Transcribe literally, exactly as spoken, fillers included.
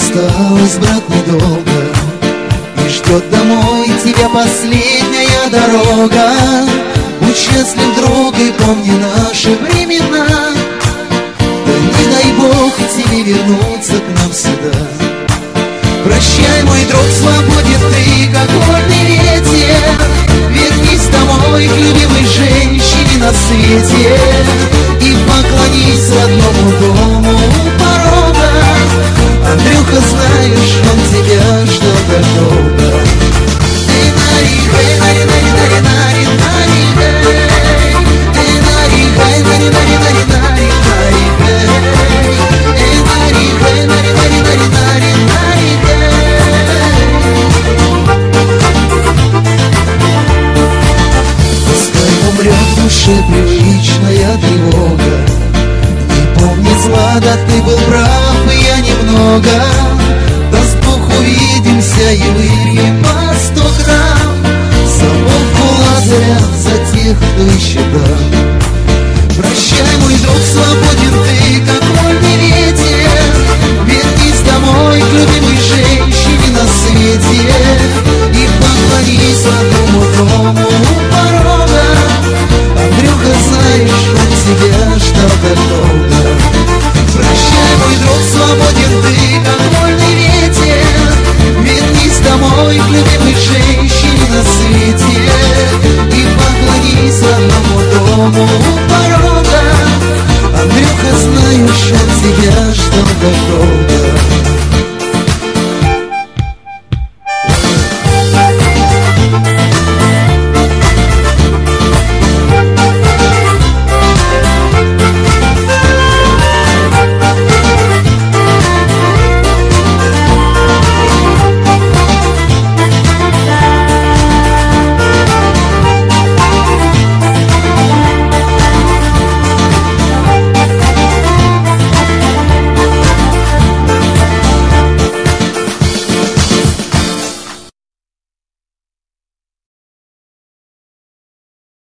Осталось, брат, недолго, и ждет домой тебя последняя дорога. Будь счастлив, друг, и помни наши времена. Да не дай Бог тебе вернуться к нам сюда. Прощай, мой друг, свободен ты, как вольный ветер. Вернись домой к любимой женщине на свете и поклонись родному дому у порога. Андрюха, знаешь, он тебя ждал так долго. Привычная тревога, не помни зла, да ты был прав, и я немного. Даст Бог, увидимся и выпьем по сто грамм соловку Лазаря за тех, кто еще там. Прощай, мой друг, свободен ты, как вольный ветер. Вернись домой к любимой женщине на свете и поклонись родному дому у порога. Андрюха, знаешь, он тебя ждал так долго. Прощай, мой друг, свободен ты, как вольный ветер. Вернись домой к любимой женщине на свете и поклонись родному дому у порога. Андрюха, знаешь, он тебя ждал так долго.